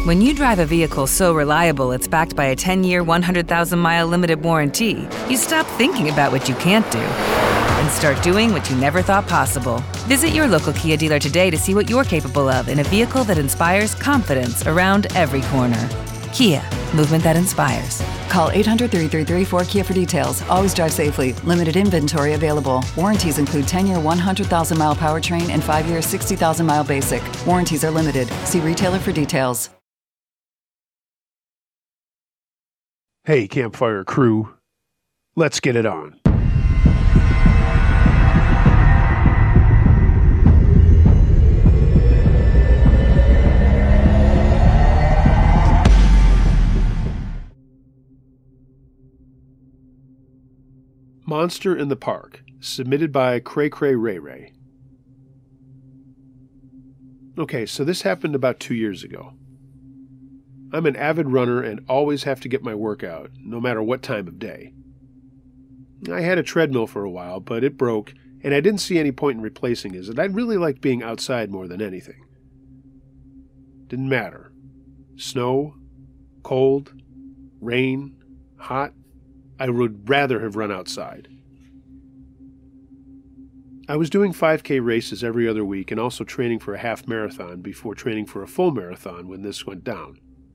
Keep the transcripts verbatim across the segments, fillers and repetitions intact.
When you drive a vehicle so reliable it's backed by a ten-year, one hundred thousand mile limited warranty, you stop thinking about what you can't do and start doing what you never thought possible. Visit your local Kia dealer today to see what you're capable of in a vehicle that inspires confidence around every corner. Kia, movement that inspires. Call eight hundred, three three three, four K I A for details. Always drive safely. Limited inventory available. Warranties include ten-year, one hundred thousand mile powertrain and five-year, sixty thousand mile basic. Warranties are limited. See retailer for details. Hey, Campfire crew. Let's get it on. Monster in the Park, submitted by Cray Cray Ray Ray. Okay, so this happened about two years ago. I'm an avid runner and always have to get my workout, no matter what time of day. I had a treadmill for a while, but it broke, and I didn't see any point in replacing it, as I'd really liked being outside more than anything. Didn't matter. Snow, cold, rain, hot, I would rather have run outside. I was doing five K races every other week and also training for a half marathon before training for a full marathon when this went down.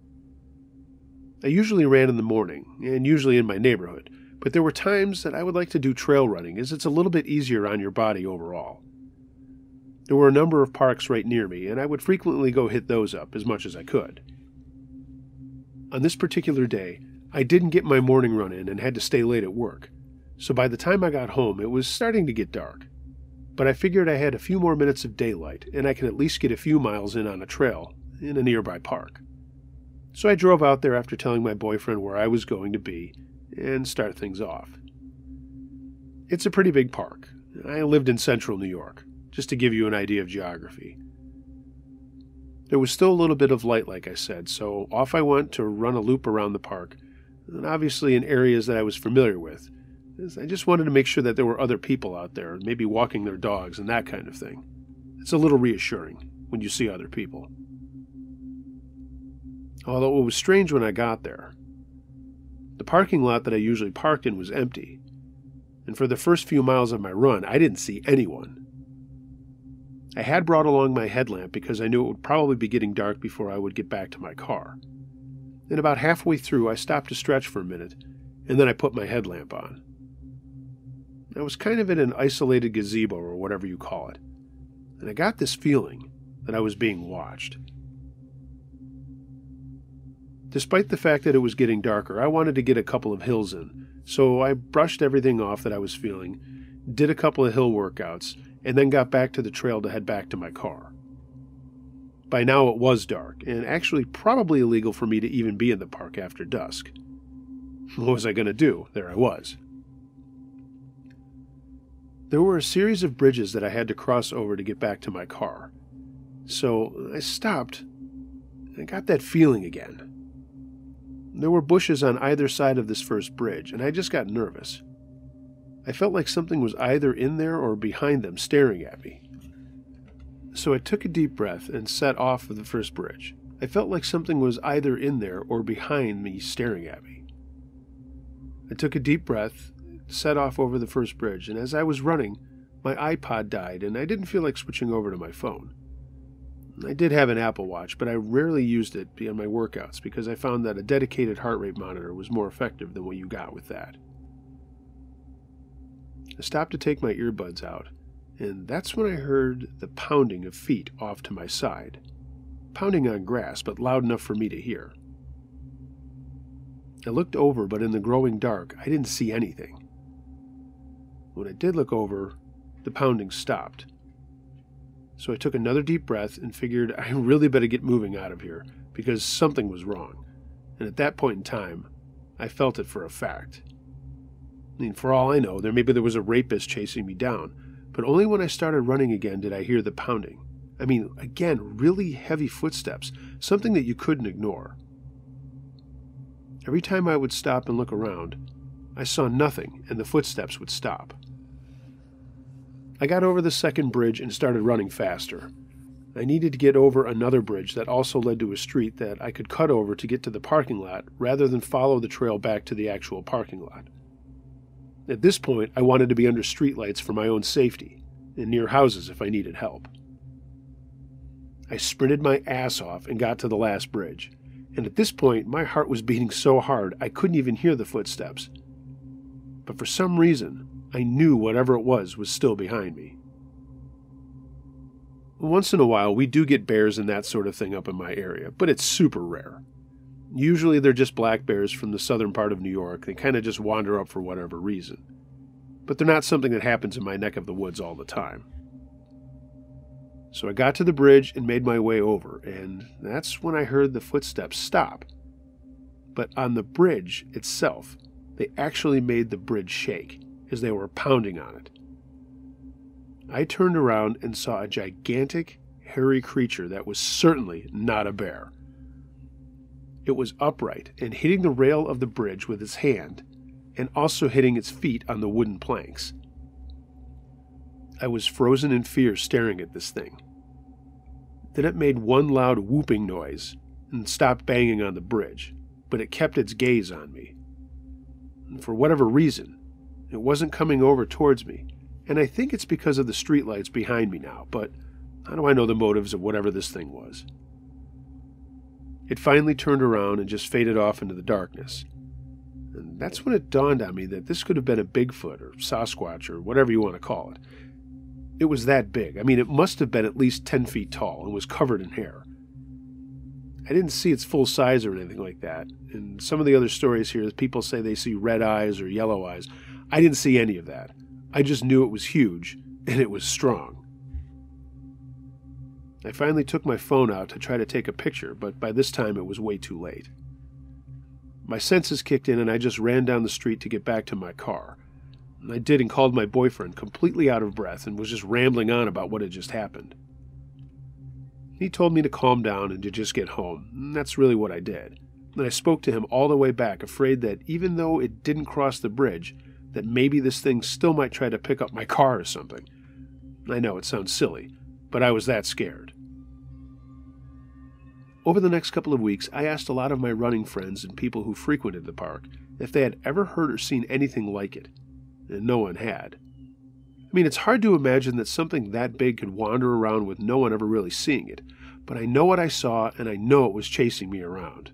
I usually ran in the morning, and usually in my neighborhood, but there were times that I would like to do trail running as it's a little bit easier on your body overall. There were a number of parks right near me, and I would frequently go hit those up as much as I could. On this particular day, I didn't get my morning run in and had to stay late at work, so by the time I got home it was starting to get dark. But I figured I had a few more minutes of daylight and I could at least get a few miles in on a trail in a nearby park. So I drove out there after telling my boyfriend where I was going to be and start things off. It's a pretty big park. I lived in central New York, just to give you an idea of geography. There was still a little bit of light, like I said, so off I went to run a loop around the park, and obviously in areas that I was familiar with. I just wanted to make sure that there were other people out there, maybe walking their dogs and that kind of thing. It's a little reassuring when you see other people. Although it was strange when I got there. The parking lot that I usually parked in was empty, and for the first few miles of my run, I didn't see anyone. I had brought along my headlamp because I knew it would probably be getting dark before I would get back to my car. And about halfway through, I stopped to stretch for a minute, and then I put my headlamp on. I was kind of in an isolated gazebo or whatever you call it, and I got this feeling that I was being watched. Despite the fact that it was getting darker, I wanted to get a couple of hills in, so I brushed everything off that I was feeling, did a couple of hill workouts, and then got back to the trail to head back to my car. By now it was dark, and actually probably illegal for me to even be in the park after dusk. What was I going to do? There I was. There were a series of bridges that I had to cross over to get back to my car. So I stopped, and I got that feeling again. There were bushes on either side of this first bridge, and I just got nervous. I felt like something was either in there or behind them staring at me. So I took a deep breath and set off of the first bridge. I felt like something was either in there or behind me staring at me. I took a deep breath, set off over the first bridge, and as I was running, my iPod died and I didn't feel like switching over to my phone. I did have an Apple Watch, but I rarely used it beyond my workouts because I found that a dedicated heart rate monitor was more effective than what you got with that. I stopped to take my earbuds out, and that's when I heard the pounding of feet off to my side. Pounding on grass, but loud enough for me to hear. I looked over, but in the growing dark, I didn't see anything. When I did look over, the pounding stopped. So I took another deep breath and figured I really better get moving out of here, because something was wrong. And at that point in time, I felt it for a fact. I mean, for all I know, there maybe there was a rapist chasing me down, but only when I started running again did I hear the pounding. I mean, again, really heavy footsteps, something that you couldn't ignore. Every time I would stop and look around, I saw nothing, and the footsteps would stop. I got over the second bridge and started running faster. I needed to get over another bridge that also led to a street that I could cut over to get to the parking lot rather than follow the trail back to the actual parking lot. At this point, I wanted to be under streetlights for my own safety, and near houses if I needed help. I sprinted my ass off and got to the last bridge, and at this point, my heart was beating so hard I couldn't even hear the footsteps. But for some reason, I knew whatever it was was still behind me. Once in a while, we do get bears and that sort of thing up in my area, but it's super rare. Usually they're just black bears from the southern part of New York. They kind of just wander up for whatever reason. But they're not something that happens in my neck of the woods all the time. So I got to the bridge and made my way over, and that's when I heard the footsteps stop. But on the bridge itself, they actually made the bridge shake as they were pounding on it. I turned around and saw a gigantic, hairy creature that was certainly not a bear. It was upright and hitting the rail of the bridge with its hand, and also hitting its feet on the wooden planks. I was frozen in fear staring at this thing. Then it made one loud whooping noise and stopped banging on the bridge, but it kept its gaze on me. And for whatever reason, it wasn't coming over towards me, and I think it's because of the streetlights behind me now, but how do I know the motives of whatever this thing was? It finally turned around and just faded off into the darkness. And that's when it dawned on me that this could have been a Bigfoot or Sasquatch or whatever you want to call it. It was that big. I mean, it must have been at least ten feet tall and was covered in hair. I didn't see its full size or anything like that. And some of the other stories here, people say they see red eyes or yellow eyes. I didn't see any of that. I just knew it was huge, and it was strong. I finally took my phone out to try to take a picture, but by this time it was way too late. My senses kicked in, and I just ran down the street to get back to my car. And I did and called my boyfriend, completely out of breath, and was just rambling on about what had just happened. He told me to calm down and to just get home, and that's really what I did. And I spoke to him all the way back, afraid that even though it didn't cross the bridge, that maybe this thing still might try to pick up my car or something. I know it sounds silly, but I was that scared. Over the next couple of weeks, I asked a lot of my running friends and people who frequented the park if they had ever heard or seen anything like it, and no one had. I mean, it's hard to imagine that something that big could wander around with no one ever really seeing it, but I know what I saw, and I know it was chasing me around.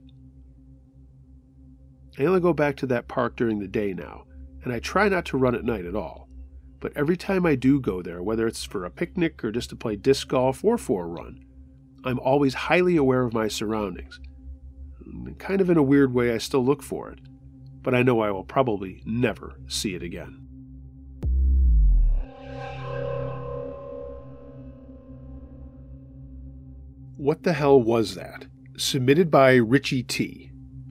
I only go back to that park during the day now, and I try not to run at night at all. But every time I do go there, whether it's for a picnic or just to play disc golf or for a run, I'm always highly aware of my surroundings. And kind of in a weird way, I still look for it, but I know I will probably never see it again. What the hell was that? Submitted by Richie T.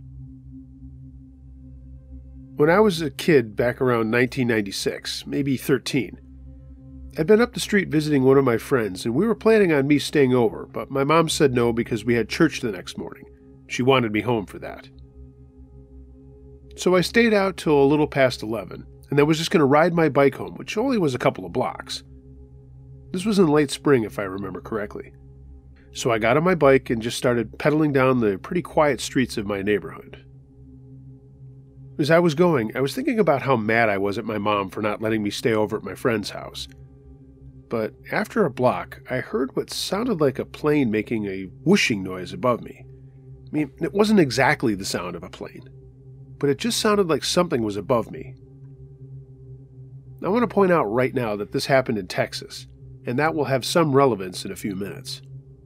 When I was a kid back around nineteen ninety-six, maybe thirteen, I'd been up the street visiting one of my friends, and we were planning on me staying over, but my mom said no because we had church the next morning. She wanted me home for that. So I stayed out till a little past eleven, and then was just going to ride my bike home, which only was a couple of blocks. This was in late spring, if I remember correctly. So I got on my bike and just started pedaling down the pretty quiet streets of my neighborhood. As I was going, I was thinking about how mad I was at my mom for not letting me stay over at my friend's house. But after a block, I heard what sounded like a plane making a whooshing noise above me. I mean, it wasn't exactly the sound of a plane, but it just sounded like something was above me. I want to point out right now that this happened in Texas, and that will have some relevance in a few minutes.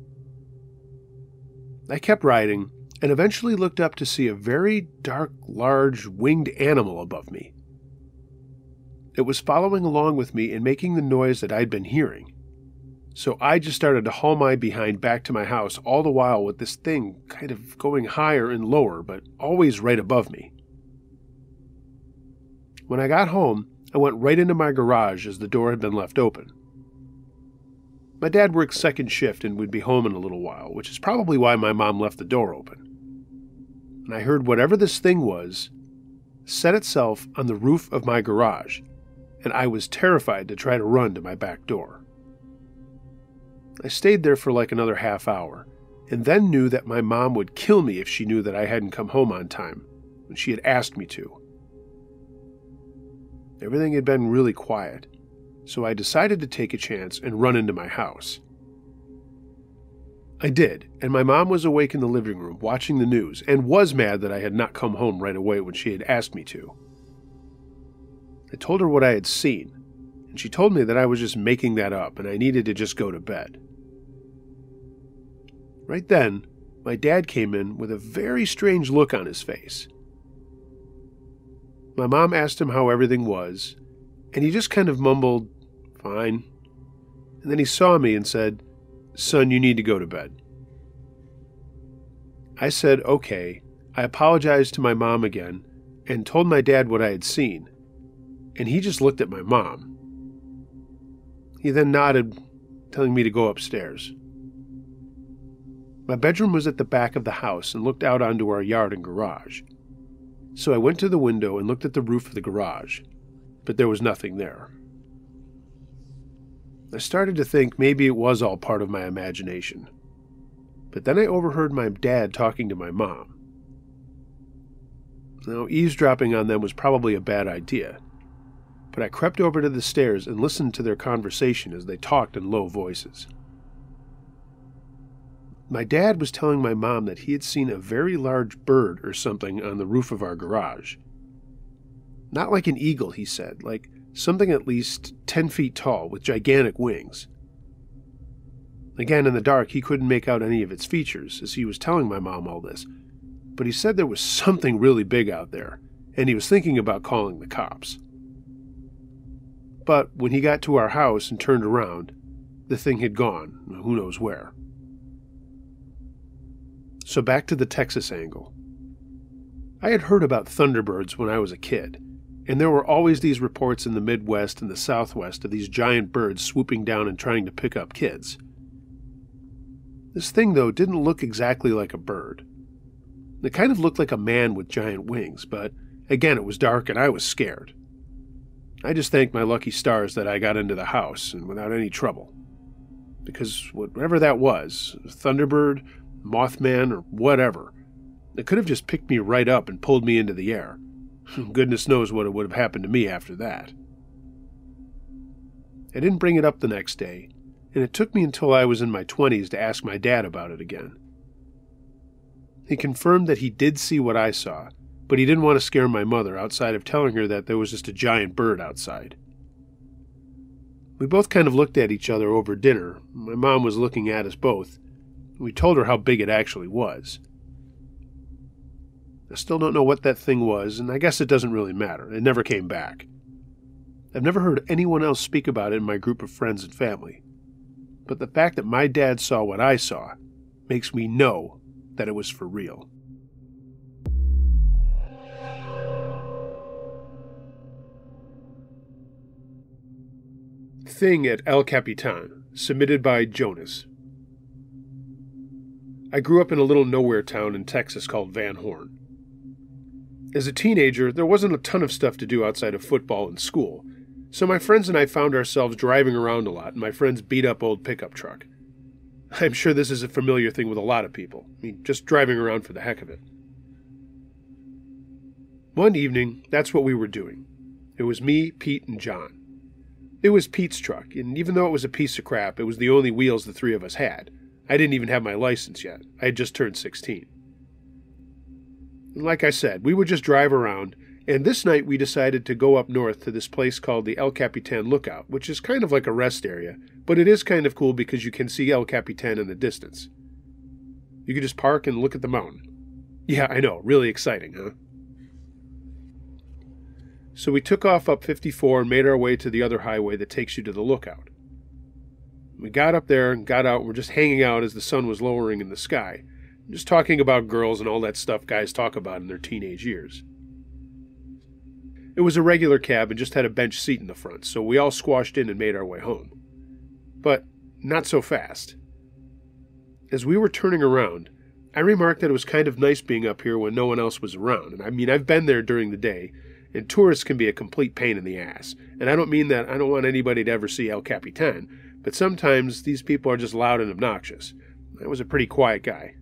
I kept riding, and eventually looked up to see a very dark, large, winged animal above me. It was following along with me and making the noise that I'd been hearing. So I just started to haul my behind back to my house, all the while with this thing kind of going higher and lower, but always right above me. When I got home, I went right into my garage as the door had been left open. My dad worked second shift and would be home in a little while, which is probably why my mom left the door open. And I heard whatever this thing was set itself on the roof of my garage, and I was terrified to try to run to my back door. I stayed there for like another half hour, and then knew that my mom would kill me if she knew that I hadn't come home on time, when she had asked me to. Everything had been really quiet, so I decided to take a chance and run into my house. I did, and my mom was awake in the living room watching the news and was mad that I had not come home right away when she had asked me to. I told her what I had seen, and she told me that I was just making that up and I needed to just go to bed. Right then, my dad came in with a very strange look on his face. My mom asked him how everything was, and he just kind of mumbled, "Fine." And then he saw me and said, "Son, you need to go to bed." I said, "Okay." I apologized to my mom again and told my dad what I had seen, and he just looked at my mom. He then nodded, telling me to go upstairs. My bedroom was at the back of the house and looked out onto our yard and garage. So I went to the window and looked at the roof of the garage, but there was nothing there. I started to think maybe it was all part of my imagination, but then I overheard my dad talking to my mom. Now, eavesdropping on them was probably a bad idea, but I crept over to the stairs and listened to their conversation as they talked in low voices. My dad was telling my mom that he had seen a very large bird or something on the roof of our garage. Not like an eagle, he said, like something at least ten feet tall with gigantic wings. Again, in the dark, he couldn't make out any of its features as he was telling my mom all this, but he said there was something really big out there, and he was thinking about calling the cops. But when he got to our house and turned around, the thing had gone, who knows where. So back to the Texas angle. I had heard about thunderbirds when I was a kid, and there were always these reports in the Midwest and the Southwest of these giant birds swooping down and trying to pick up kids. This thing, though, didn't look exactly like a bird. It kind of looked like a man with giant wings, but again, it was dark and I was scared. I just thanked my lucky stars that I got into the house and without any trouble. Because whatever that was, Thunderbird, Mothman, or whatever, it could have just picked me right up and pulled me into the air. Goodness knows what would have happened to me after that. I didn't bring it up the next day, and it took me until I was in my twenties to ask my dad about it again. He confirmed that he did see what I saw, but he didn't want to scare my mother outside of telling her that there was just a giant bird outside. We both kind of looked at each other over dinner. My mom was looking at us both. We told her how big it actually was. I still don't know what that thing was, and I guess it doesn't really matter. It never came back. I've never heard anyone else speak about it in my group of friends and family. But the fact that my dad saw what I saw makes me know that it was for real. Thing at El Capitan, submitted by Jonas. I grew up in a little nowhere town in Texas called Van Horn. As a teenager, there wasn't a ton of stuff to do outside of football and school, so my friends and I found ourselves driving around a lot in my friend's beat-up old pickup truck. I'm sure this is a familiar thing with a lot of people. I mean, just driving around for the heck of it. One evening, that's what we were doing. It was me, Pete, and John. It was Pete's truck, and even though it was a piece of crap, it was the only wheels the three of us had. I didn't even have my license yet. I had just turned sixteen. And like I said, we would just drive around, and this night we decided to go up north to this place called the El Capitan Lookout, which is kind of like a rest area, but it is kind of cool because you can see El Capitan in the distance. You could just park and look at the mountain. Yeah, I know, really exciting, huh? So we took off up fifty-four and made our way to the other highway that takes you to the lookout. We got up there and got out and were just hanging out as the sun was lowering in the sky, just talking about girls and all that stuff guys talk about in their teenage years. It was a regular cab and just had a bench seat in the front, so we all squashed in and made our way home. But not so fast. As we were turning around, I remarked that it was kind of nice being up here when no one else was around, and I mean, I've been there during the day, and tourists can be a complete pain in the ass, and I don't mean that I don't want anybody to ever see El Capitan, but sometimes these people are just loud and obnoxious. I was a pretty quiet guy.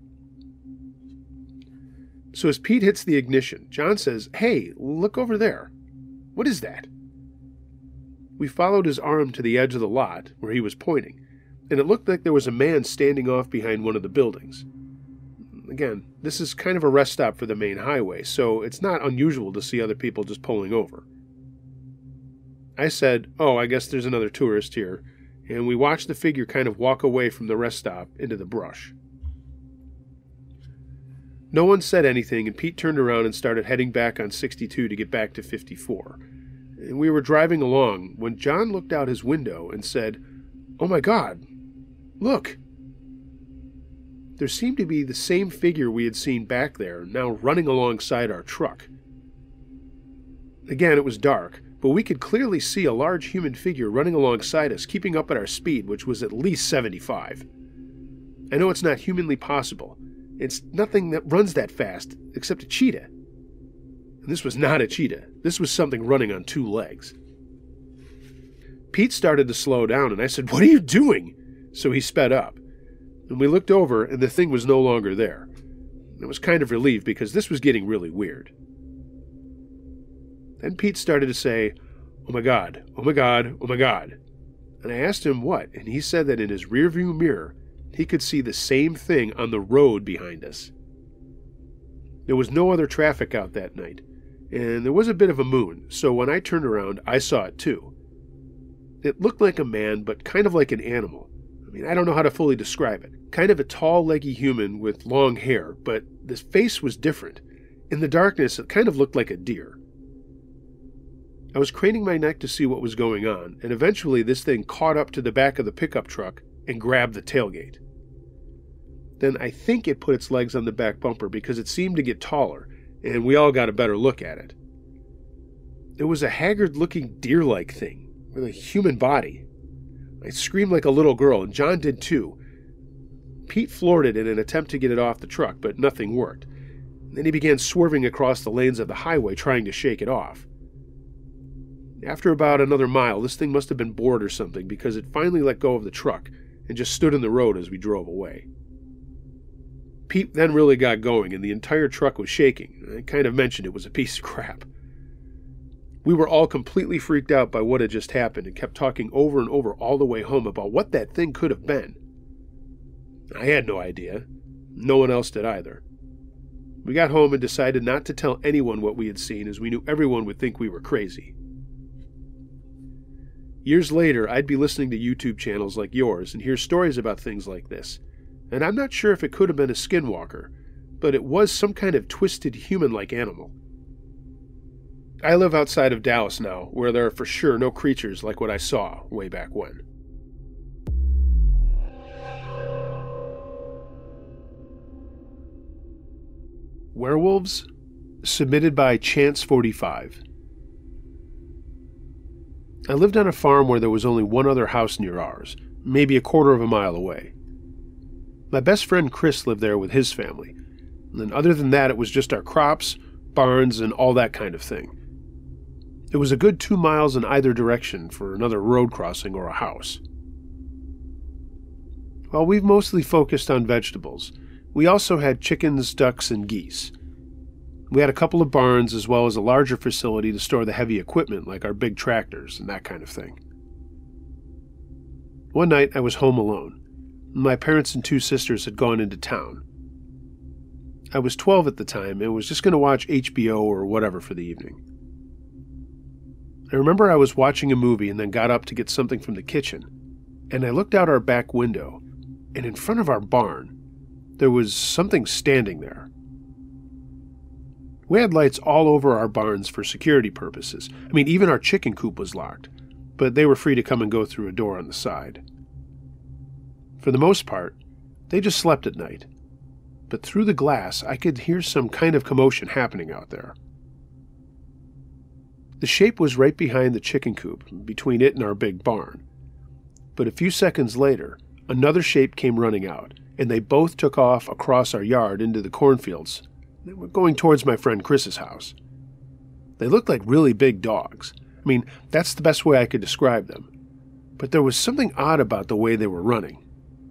So as Pete hits the ignition, John says, "Hey, look over there. What is that?" We followed his arm to the edge of the lot where he was pointing, and it looked like there was a man standing off behind one of the buildings. Again, this is kind of a rest stop for the main highway, so it's not unusual to see other people just pulling over. I said, "Oh, I guess there's another tourist here," and we watched the figure kind of walk away from the rest stop into the brush. No one said anything, and Pete turned around and started heading back on sixty-two to get back to fifty-four. And we were driving along when John looked out his window and said, "Oh my God, look!" There seemed to be the same figure we had seen back there, now running alongside our truck. Again, it was dark, but we could clearly see a large human figure running alongside us, keeping up at our speed, which was at least seventy-five. I know it's not humanly possible. It's nothing that runs that fast, except a cheetah. And this was not a cheetah. This was something running on two legs. Pete started to slow down, and I said, "What are you doing?" So he sped up. And we looked over, and the thing was no longer there. I was kind of relieved, because this was getting really weird. Then Pete started to say, "Oh my God, oh my God, oh my God." And I asked him what, and he said that in his rearview mirror, he could see the same thing on the road behind us. There was no other traffic out that night, and there was a bit of a moon, so when I turned around, I saw it too. It looked like a man, but kind of like an animal. I mean, I don't know how to fully describe it. Kind of a tall, leggy human with long hair, but the face was different. In the darkness, it kind of looked like a deer. I was craning my neck to see what was going on, and eventually this thing caught up to the back of the pickup truck and grabbed the tailgate. Then I think it put its legs on the back bumper because it seemed to get taller, and we all got a better look at it. It was a haggard-looking deer-like thing with a human body. I screamed like a little girl, and John did too. Pete floored it in an attempt to get it off the truck, but nothing worked. Then he began swerving across the lanes of the highway, trying to shake it off. After about another mile, this thing must have been bored or something, because it finally let go of the truck and just stood in the road as we drove away. Pete then really got going, and the entire truck was shaking. I kind of mentioned it was a piece of crap. We were all completely freaked out by what had just happened and kept talking over and over all the way home about what that thing could have been. I had no idea. No one else did either. We got home and decided not to tell anyone what we had seen, as we knew everyone would think we were crazy. Years later, I'd be listening to YouTube channels like yours and hear stories about things like this, and I'm not sure if it could have been a skinwalker, but it was some kind of twisted human-like animal. I live outside of Dallas now, where there are for sure no creatures like what I saw way back when. Werewolves? Submitted by Chance forty-five. I lived on a farm where there was only one other house near ours, maybe a quarter of a mile away. My best friend Chris lived there with his family, and other than that it was just our crops, barns, and all that kind of thing. It was a good two miles in either direction for another road crossing or a house. While we've mostly focused on vegetables, we also had chickens, ducks, and geese. We had a couple of barns as well as a larger facility to store the heavy equipment like our big tractors and that kind of thing. One night I was home alone. My parents and two sisters had gone into town. I was twelve at the time and was just going to watch H B O or whatever for the evening. I remember I was watching a movie and then got up to get something from the kitchen, and I looked out our back window, and in front of our barn, there was something standing there. We had lights all over our barns for security purposes. I mean, even our chicken coop was locked, but they were free to come and go through a door on the side. For the most part, they just slept at night, but through the glass I could hear some kind of commotion happening out there. The shape was right behind the chicken coop, between it and our big barn. But a few seconds later, another shape came running out, and they both took off across our yard into the cornfields. They were going towards my friend Chris's house. They looked like really big dogs. I mean, that's the best way I could describe them. but there was something odd about the way they were running.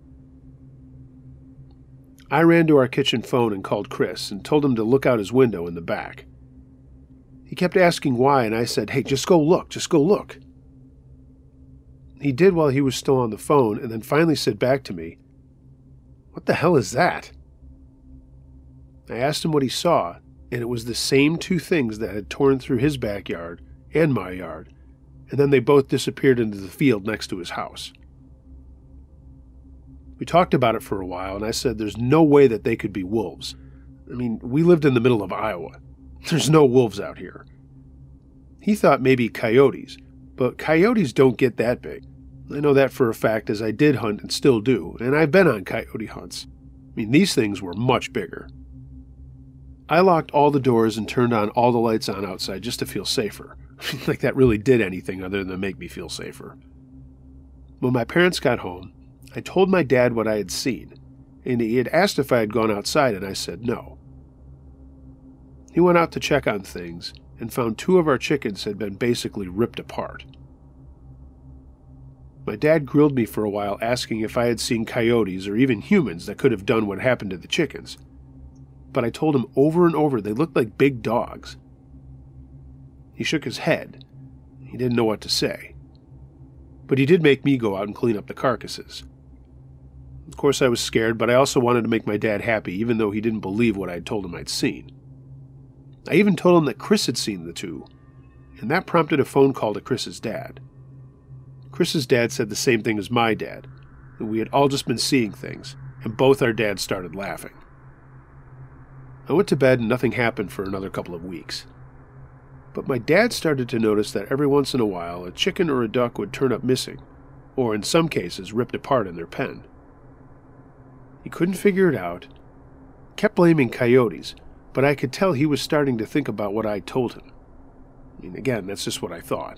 I ran to our kitchen phone and called Chris and told him to look out his window in the back. He kept asking why, and I said, "Hey, just go look, just go look." He did while he was still on the phone, and then finally said back to me, "What the hell is that?" I asked him what he saw, and it was the same two things that had torn through his backyard and my yard, and then they both disappeared into the field next to his house. We talked about it for a while, and I said there's no way that they could be wolves. I mean, we lived in the middle of Iowa. There's no wolves out here. He thought maybe coyotes, but coyotes don't get that big. I know that for a fact, as I did hunt and still do, and I've been on coyote hunts. I mean, these things were much bigger. I locked all the doors and turned on all the lights on outside just to feel safer. Like that really did anything other than make me feel safer. When my parents got home, I told my dad what I had seen, and he had asked if I had gone outside, and I said no. He went out to check on things and found two of our chickens had been basically ripped apart. My dad grilled me for a while, asking if I had seen coyotes or even humans that could have done what happened to the chickens. But I told him over and over they looked like big dogs. He shook his head. He didn't know what to say. But he did make me go out and clean up the carcasses. Of course I was scared, but I also wanted to make my dad happy, even though he didn't believe what I had told him I'd seen. I even told him that Chris had seen the two, and that prompted a phone call to Chris's dad. Chris's dad said the same thing as my dad, that we had all just been seeing things, and both our dads started laughing. I went to bed and nothing happened for another couple of weeks. But my dad started to notice that every once in a while a chicken or a duck would turn up missing, or in some cases ripped apart in their pen. He couldn't figure it out, kept blaming coyotes, but I could tell he was starting to think about what I told him. I mean, again, that's just what I thought.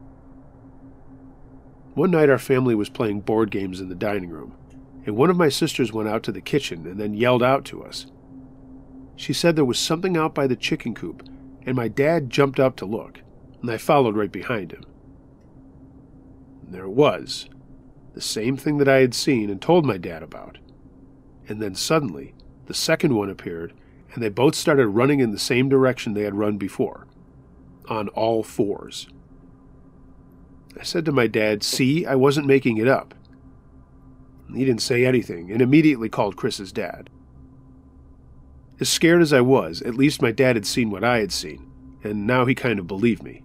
One night our family was playing board games in the dining room, and one of my sisters went out to the kitchen and then yelled out to us. She said there was something out by the chicken coop, and my dad jumped up to look, and I followed right behind him. And there it was, the same thing that I had seen and told my dad about. And then suddenly, the second one appeared, and they both started running in the same direction they had run before, on all fours. I said to my dad, "See, I wasn't making it up." He didn't say anything, and immediately called Chris's dad. As scared as I was, at least my dad had seen what I had seen, and now he kind of believed me.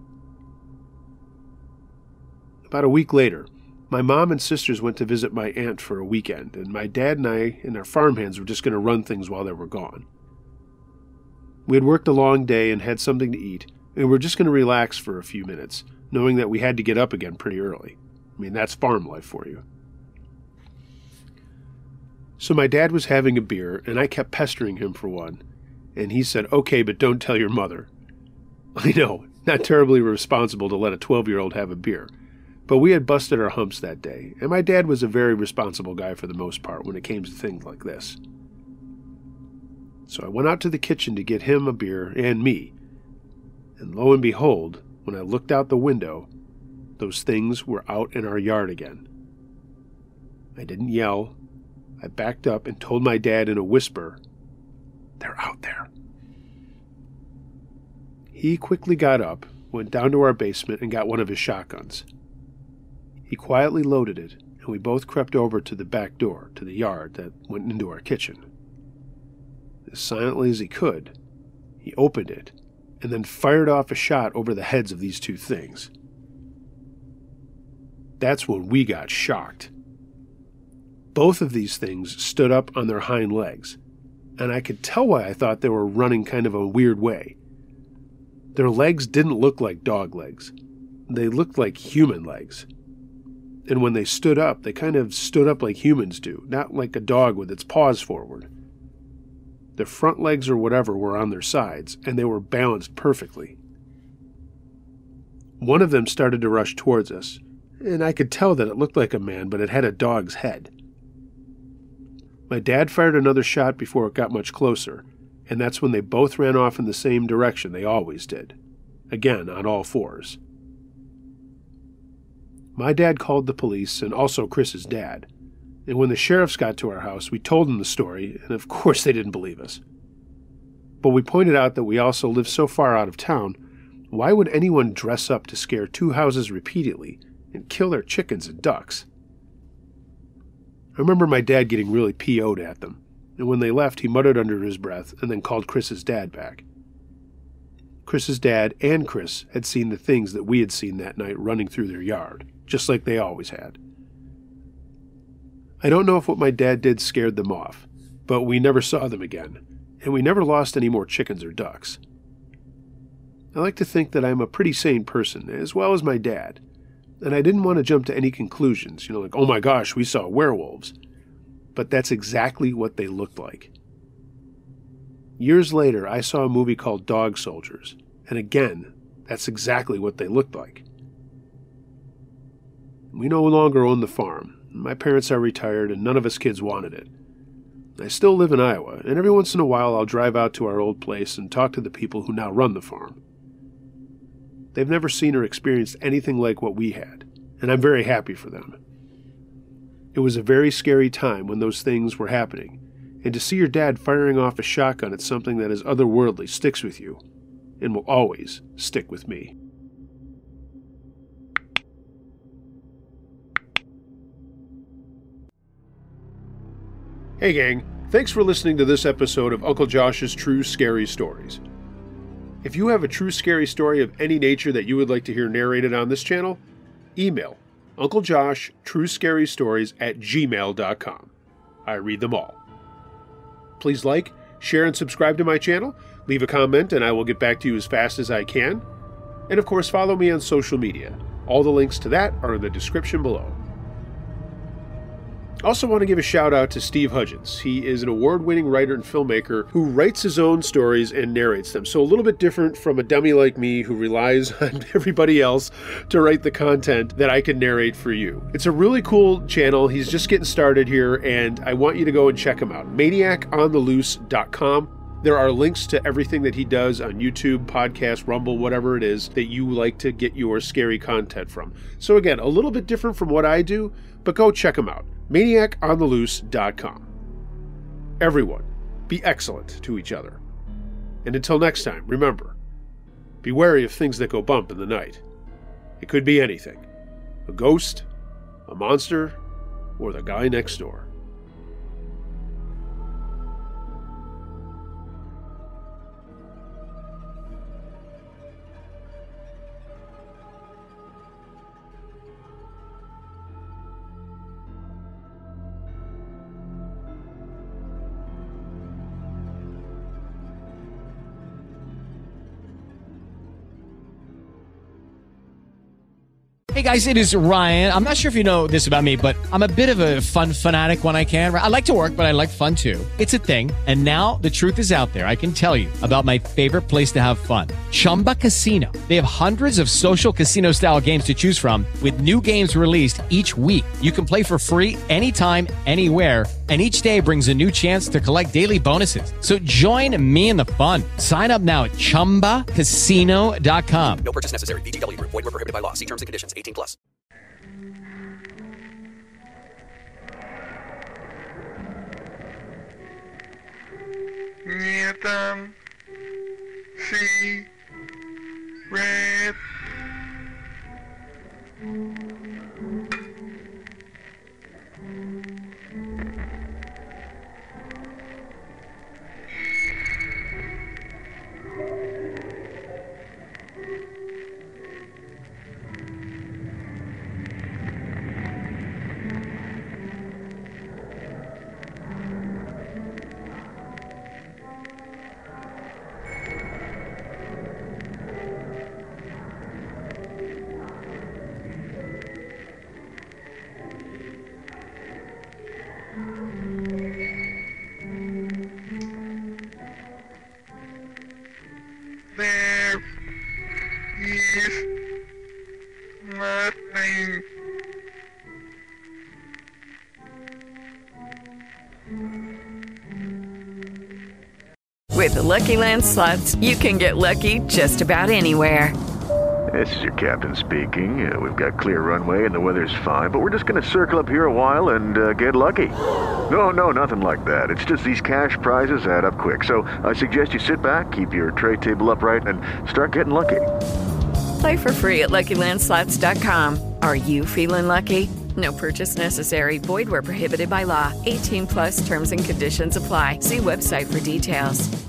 About a week later, my mom and sisters went to visit my aunt for a weekend, and my dad and I and our farmhands were just going to run things while they were gone. We had worked a long day and had something to eat, and we were just going to relax for a few minutes, knowing that we had to get up again pretty early. I mean, that's farm life for you. So my dad was having a beer, and I kept pestering him for one, and he said, "Okay, but don't tell your mother." I know, not terribly responsible to let a twelve-year-old have a beer, but we had busted our humps that day, and my dad was a very responsible guy for the most part when it came to things like this. So I went out to the kitchen to get him a beer and me, and lo and behold, when I looked out the window, those things were out in our yard again. I didn't yell. I backed up and told my dad in a whisper, "They're out there." He quickly got up, went down to our basement, and got one of his shotguns. He quietly loaded it, and we both crept over to the back door, to the yard that went into our kitchen. As silently as he could, he opened it, and then fired off a shot over the heads of these two things. That's when we got shocked. Both of these things stood up on their hind legs, and I could tell why I thought they were running kind of a weird way. Their legs didn't look like dog legs. They looked like human legs. And when they stood up, they kind of stood up like humans do, not like a dog with its paws forward. Their front legs or whatever were on their sides, and they were balanced perfectly. One of them started to rush towards us, and I could tell that it looked like a man, but it had a dog's head. My dad fired another shot before it got much closer, and that's when they both ran off in the same direction they always did, again on all fours. My dad called the police and also Chris's dad. And when the sheriffs got to our house, we told them the story, and of course they didn't believe us. But we pointed out that we also live so far out of town, why would anyone dress up to scare two houses repeatedly and kill their chickens and ducks? I remember my dad getting really P O'd at them, and when they left, he muttered under his breath and then called Chris's dad back. Chris's dad and Chris had seen the things that we had seen that night running through their yard, just like they always had. I don't know if what my dad did scared them off, but we never saw them again, and we never lost any more chickens or ducks. I like to think that I'm a pretty sane person, as well as my dad, and I didn't want to jump to any conclusions, you know, like, oh my gosh, we saw werewolves. But that's exactly what they looked like. Years later, I saw a movie called Dog Soldiers, and again, that's exactly what they looked like. We no longer own the farm. My parents are retired, and none of us kids wanted it. I still live in Iowa, and every once in a while I'll drive out to our old place and talk to the people who now run the farm. They've never seen or experienced anything like what we had, and I'm very happy for them. It was a very scary time when those things were happening, and to see your dad firing off a shotgun at something that is otherworldly sticks with you, and will always stick with me. Hey gang, thanks for listening to this episode of Uncle Josh's True Scary Stories. If you have a true scary story of any nature that you would like to hear narrated on this channel, email UncleJoshTrueScaryStories at gmail dot com. I read them all. Please like, share, and subscribe to my channel. Leave a comment and I will get back to you as fast as I can. And of course, follow me on social media. All the links to that are in the description below. I also want to give a shout out to Steve Hudgens. He is an award-winning writer and filmmaker who writes his own stories and narrates them. So a little bit different from a dummy like me who relies on everybody else to write the content that I can narrate for you. It's a really cool channel. He's just getting started here, and I want you to go and check him out. maniac on the loose dot com. There are links to everything that he does on YouTube, podcast, Rumble, whatever it is that you like to get your scary content from. So again, a little bit different from what I do, but go check him out. maniac on the loose dot com. Everyone, be excellent to each other. And until next time, remember, be wary of things that go bump in the night. It could be anything. A ghost, a monster, or the guy next door. Hey guys, it is Ryan. I'm not sure if you know this about me, but I'm a bit of a fun fanatic when I can. I like to work, but I like fun too. It's a thing. And now the truth is out there. I can tell you about my favorite place to have fun. Chumba Casino. They have hundreds of social casino style games to choose from with new games released each week. You can play for free anytime, anywhere. And each day brings a new chance to collect daily bonuses. So join me in the fun. Sign up now at chumba casino dot com. No purchase necessary. V G W. Void where prohibited by law. See terms and conditions. eighteen plus. Anthem. See. Red. There is nothing. With the Lucky Land Slots, you can get lucky just about anywhere. This is your captain speaking. Uh, we've got clear runway and the weather's fine, but we're just going to circle up here a while and uh, get lucky. No, no, nothing like that. It's just these cash prizes add up quick. So I suggest you sit back, keep your tray table upright, and start getting lucky. Play for free at Lucky Land Slots dot com. Are you feeling lucky? No purchase necessary. Void where prohibited by law. eighteen plus terms and conditions apply. See website for details.